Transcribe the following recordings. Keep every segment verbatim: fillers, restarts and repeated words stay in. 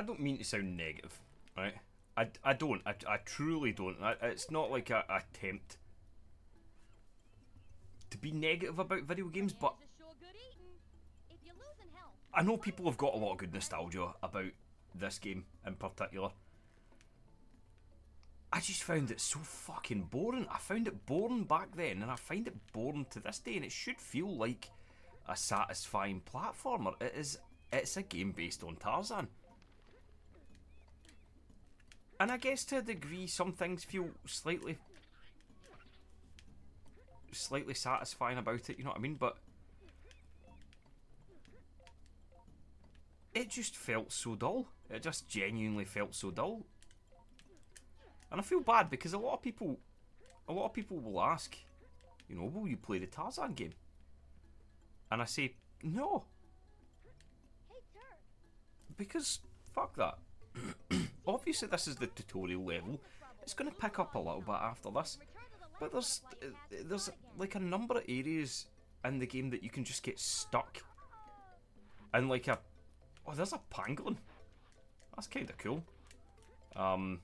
I don't mean to sound negative, right? I, I don't. I, I truly don't. I, it's not like a, a attempt to be negative about video games, but I know people have got a lot of good nostalgia about this game in particular. I just found it so fucking boring. I found it boring back then, and I find it boring to this day, and it should feel like a satisfying platformer. It is. It's a game based on Tarzan. And I guess to a degree, some things feel slightly... slightly satisfying about it, you know what I mean? But... it just felt so dull. It just genuinely felt so dull. And I feel bad because a lot of people... a lot of people will ask, you know, will you play the Tarzan game? And I say, no. Because, fuck that. Obviously this is the tutorial level. It's going to pick up a little bit after this. But there's there's like a number of areas in the game that you can just get stuck. And like a... oh, there's a pangolin. That's kind of cool. Um,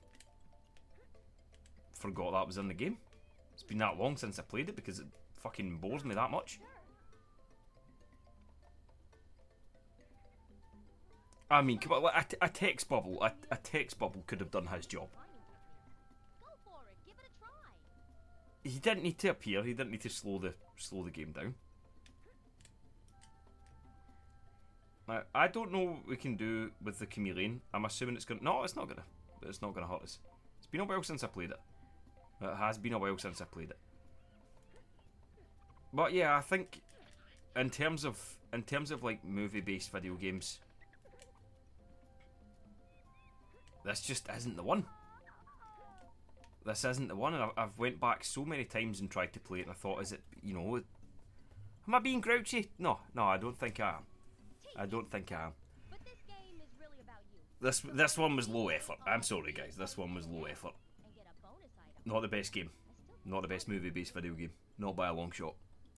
forgot that was in the game. It's been that long since I played it because it fucking bores me that much. I mean, come on, a, a text bubble, a, a text bubble could have done his job. He didn't need to appear. He didn't need to slow the slow the game down. Now, I don't know what we can do with the chameleon. I'm assuming it's gonna. No, it's not gonna. It's not gonna hurt us. It's been a while since I played it. It has been a while since I played it. But yeah, I think in terms of in terms of like movie-based video games, this just isn't the one. This isn't the one, and I've, I've went back so many times and tried to play it, and I thought, is it, you know, am I being grouchy? No, no, I don't think I am. I don't think I am. This this one was low effort. I'm sorry, guys. This one was low effort. Not the best game. Not the best movie-based video game. Not by a long shot.